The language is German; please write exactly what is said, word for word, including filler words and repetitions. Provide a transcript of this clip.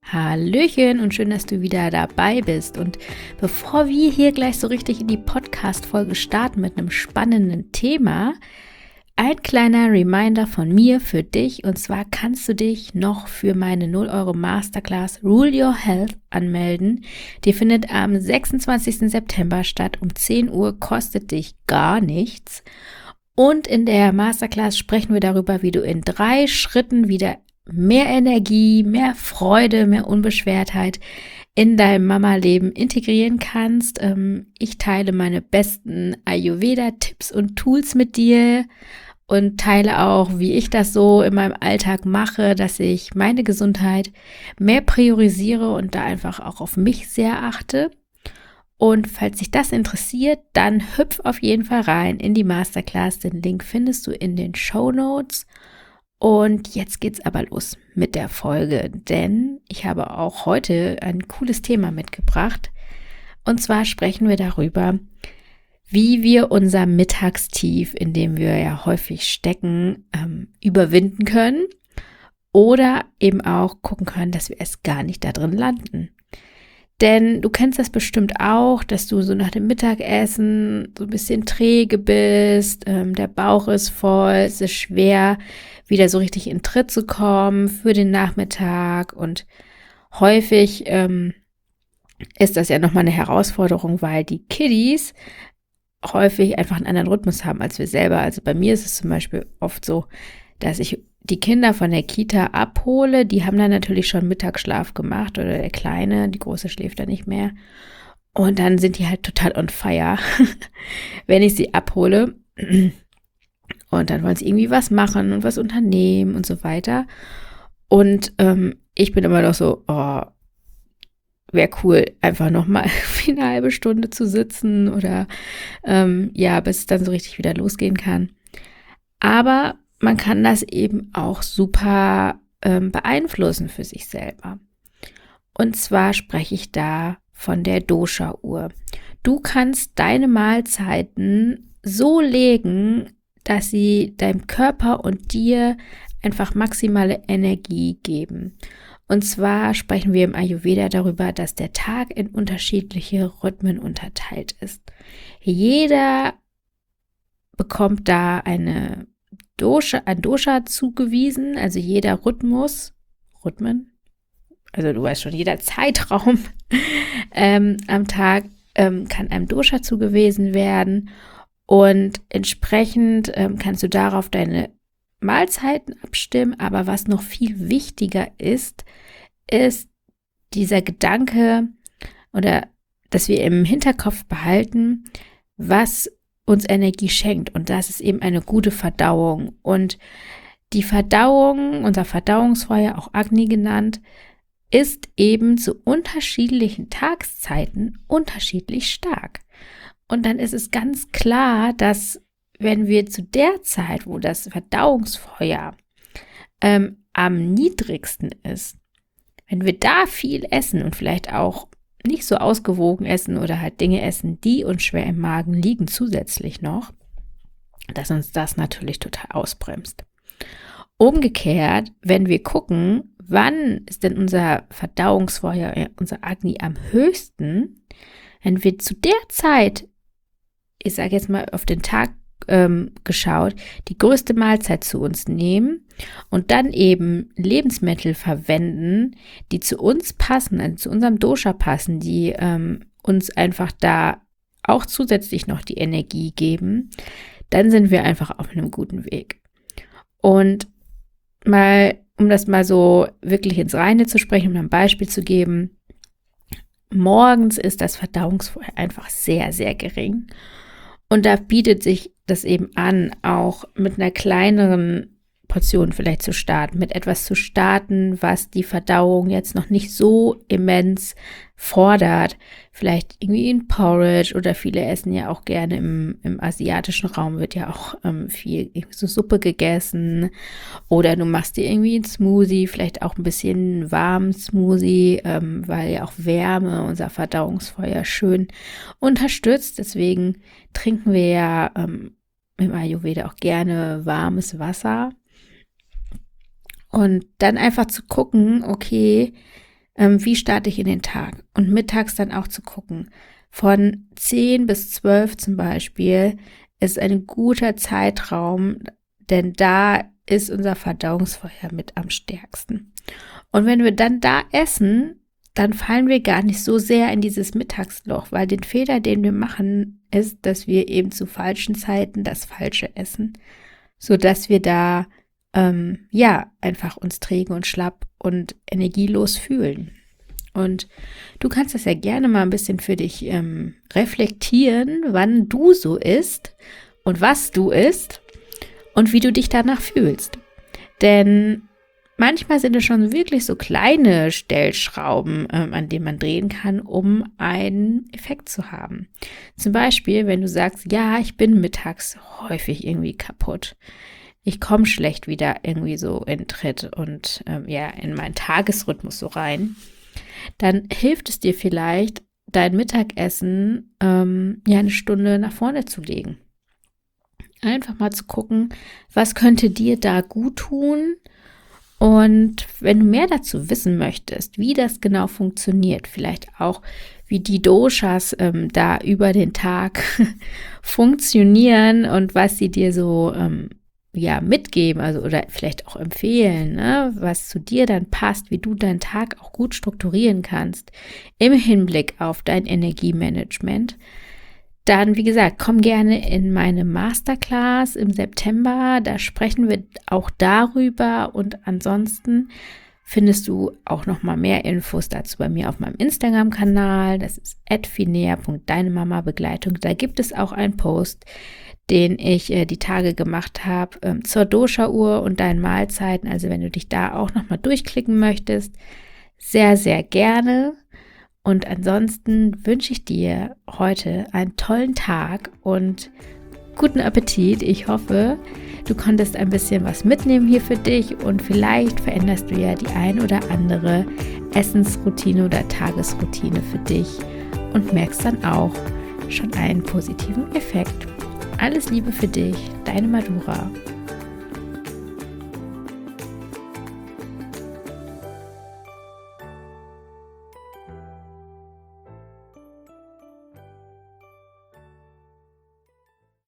Hallöchen und schön, dass du wieder dabei bist. Und bevor wir hier gleich so richtig in die Podcast-Folge starten mit einem spannenden Thema, ein kleiner Reminder von mir für dich. Und zwar kannst du dich noch für meine null Euro Masterclass Rule Your Health anmelden. Die findet am sechsundzwanzigsten September statt. Um zehn Uhr, kostet dich gar nichts. Und in der Masterclass sprechen wir darüber, wie du in drei Schritten wieder mehr Energie, mehr Freude, mehr Unbeschwertheit in deinem Mama-Leben integrieren kannst. Ich teile meine besten Ayurveda-Tipps und Tools mit dir und teile auch, wie ich das so in meinem Alltag mache, dass ich meine Gesundheit mehr priorisiere und da einfach auch auf mich sehr achte. Und falls dich das interessiert, dann hüpf auf jeden Fall rein in die Masterclass. Den Link findest du in den Shownotes. Und jetzt geht's aber los mit der Folge, denn ich habe auch heute ein cooles Thema mitgebracht. Und zwar sprechen wir darüber, wie wir unser Mittagstief, in dem wir ja häufig stecken, ähm, überwinden können oder eben auch gucken können, dass wir erst gar nicht da drin landen. Denn du kennst das bestimmt auch, dass du so nach dem Mittagessen so ein bisschen träge bist, ähm, der Bauch ist voll, es ist schwer, wieder so richtig in Tritt zu kommen für den Nachmittag. Und häufig ähm, ist das ja nochmal eine Herausforderung, weil die Kiddies häufig einfach einen anderen Rhythmus haben als wir selber. Also bei mir ist es zum Beispiel oft so, dass ich die Kinder von der Kita abhole, die haben dann natürlich schon Mittagsschlaf gemacht oder der Kleine, die Große schläft dann nicht mehr. Und dann sind die halt total on fire, wenn ich sie abhole. Und dann wollen sie irgendwie was machen und was unternehmen und so weiter. Und ähm, ich bin immer noch so, oh, wäre cool, einfach nochmal eine halbe Stunde zu sitzen oder ähm, ja, bis es dann so richtig wieder losgehen kann. Aber man kann das eben auch super ähm, beeinflussen für sich selber. Und zwar spreche ich da von der Dosha-Uhr. Du kannst deine Mahlzeiten so legen, dass sie deinem Körper und dir einfach maximale Energie geben. Und zwar sprechen wir im Ayurveda darüber, dass der Tag in unterschiedliche Rhythmen unterteilt ist. Jeder bekommt da eine Dosha, ein Dosha zugewiesen, also jeder Rhythmus, Rhythmen, also du weißt schon, jeder Zeitraum ähm, am Tag ähm, kann einem Dosha zugewiesen werden und entsprechend ähm, kannst du darauf deine Mahlzeiten abstimmen, aber was noch viel wichtiger ist, ist dieser Gedanke oder dass wir im Hinterkopf behalten, was uns Energie schenkt, und das ist eben eine gute Verdauung. Und die Verdauung, unser Verdauungsfeuer, auch Agni genannt, ist eben zu unterschiedlichen Tageszeiten unterschiedlich stark. Und dann ist es ganz klar, dass wenn wir zu der Zeit, wo das Verdauungsfeuer ähm, am niedrigsten ist, wenn wir da viel essen und vielleicht auch nicht so ausgewogen essen oder halt Dinge essen, die uns schwer im Magen liegen zusätzlich noch, dass uns das natürlich total ausbremst. Umgekehrt, wenn wir gucken, wann ist denn unser Verdauungsfeuer, unser Agni am höchsten, wenn wir zu der Zeit, ich sage jetzt mal auf den Tag ähm, geschaut, die größte Mahlzeit zu uns nehmen und dann eben Lebensmittel verwenden, die zu uns passen, also zu unserem Dosha passen, die ähm, uns einfach da auch zusätzlich noch die Energie geben, dann sind wir einfach auf einem guten Weg. Und mal, um das mal so wirklich ins Reine zu sprechen, um ein Beispiel zu geben, morgens ist das Verdauungsfeuer einfach sehr, sehr gering. Und da bietet sich das eben an, auch mit einer kleineren Portion vielleicht zu starten, mit etwas zu starten, was die Verdauung jetzt noch nicht so immens fordert. Vielleicht irgendwie ein Porridge, oder viele essen ja auch gerne im, im asiatischen Raum, wird ja auch ähm, viel so Suppe gegessen. Oder du machst dir irgendwie einen Smoothie, vielleicht auch ein bisschen warmen Smoothie, ähm, weil ja auch Wärme unser Verdauungsfeuer schön unterstützt. Deswegen trinken wir ja ähm, im Ayurveda auch gerne warmes Wasser. Und dann einfach zu gucken, okay, ähm, wie starte ich in den Tag? Und mittags dann auch zu gucken, von zehn bis zwölf zum Beispiel ist ein guter Zeitraum, denn da ist unser Verdauungsfeuer mit am stärksten. Und wenn wir dann da essen, dann fallen wir gar nicht so sehr in dieses Mittagsloch, weil den Fehler, den wir machen, ist, dass wir eben zu falschen Zeiten das Falsche essen, sodass wir da ähm, ja einfach uns träge und schlapp und energielos fühlen. Und du kannst das ja gerne mal ein bisschen für dich ähm, reflektieren, wann du so isst und was du isst und wie du dich danach fühlst. Denn manchmal sind es schon wirklich so kleine Stellschrauben, ähm, an denen man drehen kann, um einen Effekt zu haben. Zum Beispiel, wenn du sagst, ja, ich bin mittags häufig irgendwie kaputt. Ich komme schlecht wieder irgendwie so in Tritt und ähm, ja, in meinen Tagesrhythmus so rein. Dann hilft es dir vielleicht, dein Mittagessen ähm, ja eine Stunde nach vorne zu legen. Einfach mal zu gucken, was könnte dir da gut tun. Und wenn du mehr dazu wissen möchtest, wie das genau funktioniert, vielleicht auch wie die Doshas ähm, da über den Tag funktionieren und was sie dir so ähm, ja mitgeben, also oder vielleicht auch empfehlen, ne, was zu dir dann passt, wie du deinen Tag auch gut strukturieren kannst im Hinblick auf dein Energiemanagement, dann, wie gesagt, komm gerne in meine Masterclass im September. Da sprechen wir auch darüber und ansonsten findest du auch noch mal mehr Infos dazu bei mir auf meinem Instagram-Kanal. Das ist at finea punkt deine Mama Begleitung. Da gibt es auch einen Post, den ich äh, die Tage gemacht habe ähm, zur Dosha-Uhr und deinen Mahlzeiten. Also wenn du dich da auch noch mal durchklicken möchtest, sehr, sehr gerne. Und ansonsten wünsche ich dir heute einen tollen Tag und guten Appetit. Ich hoffe, du konntest ein bisschen was mitnehmen hier für dich und vielleicht veränderst du ja die ein oder andere Essensroutine oder Tagesroutine für dich und merkst dann auch schon einen positiven Effekt. Alles Liebe für dich, deine Madura.